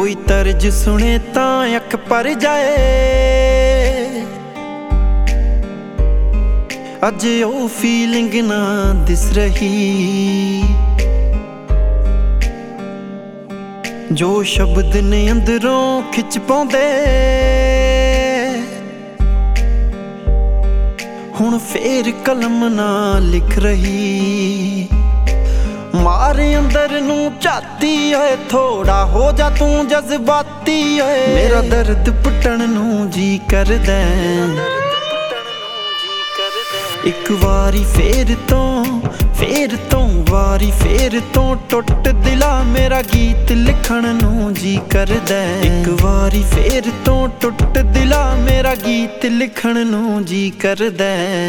कोई तर्ज सुने तां अख पर जाए। अज ओ फीलिंग ना दिस रही जो शब्द ने अंदरों खिच पाउंदे। हुण फेर कलम ना लिख रही मारे अंदर नू झाती होए। थोड़ा हो जा तू जज्बाती होए। मेरा दर्द पुटण नू जी करदा एक वारी फेर तो वारी फेर तो टुट दिला मेरा गीत लिखण नू जी करदा। एक वारी फेर तो टुट दिला मेरा गीत लिखण नू जी करदा।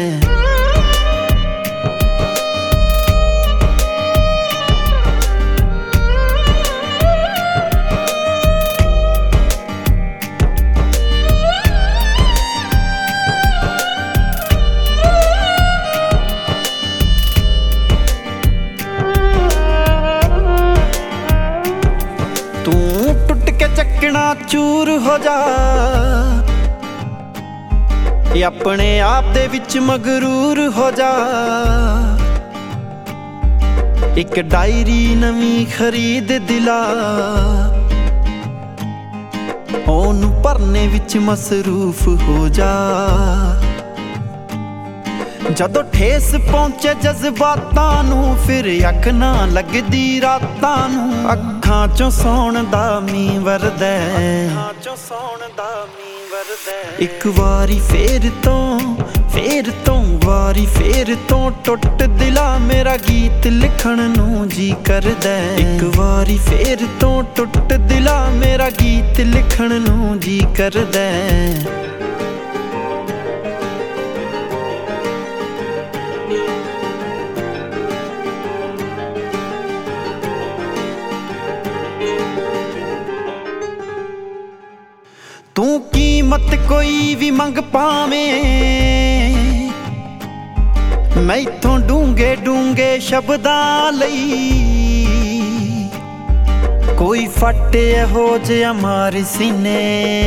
चकना चूर हो जा अपने आप दे विच मगरूर हो जा। एक डायरी नवी खरीद दिला ओनू भरने विच मसरूफ हो जा। जदों ठेस पहुंचे जज्बातां नू फिर अख ना लगदी रातां नू। अखां चों सौण दा मीं वरदा एक वारी फेर तो वारी फेर तो टुट दिला मेरा गीत लिखण नू जी करदा। एक वारी फेर तो टुट दिला मेरा गीत लिखण नू जी करदा। तू कीमत कोई भी मंग पावे मैं इत्थों डूंगे डूंगे शब्दां लई। कोई फट हो जिहा मार सीने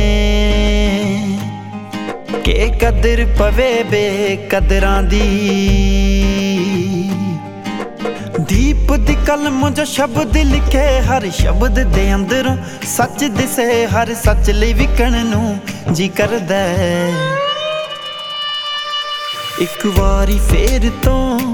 के कदर पवे बेकदरां दी। दीप दी कलम जो शब्द लिखे हर शब्द दे अंदरों सच दिसे। हर सच लई विकण नू जी करदा। एक वारी फेर तो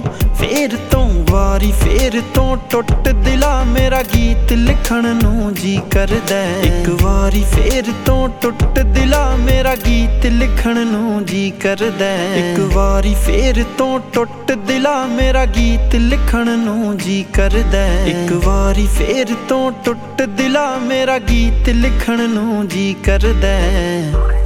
वारी फेर तो टुट दिला मेरा गीत लिखण नू जी करदा। एक वारी फेर तो टुट दिला मेरा गीत लिखण नू जी करदा। एक वारी फेर तो टुट दिला मेरा गीत लिखण नू जी करदा। एक वारी फेर तो टुट दिला मेरा गीत लिखण नू जी करदा।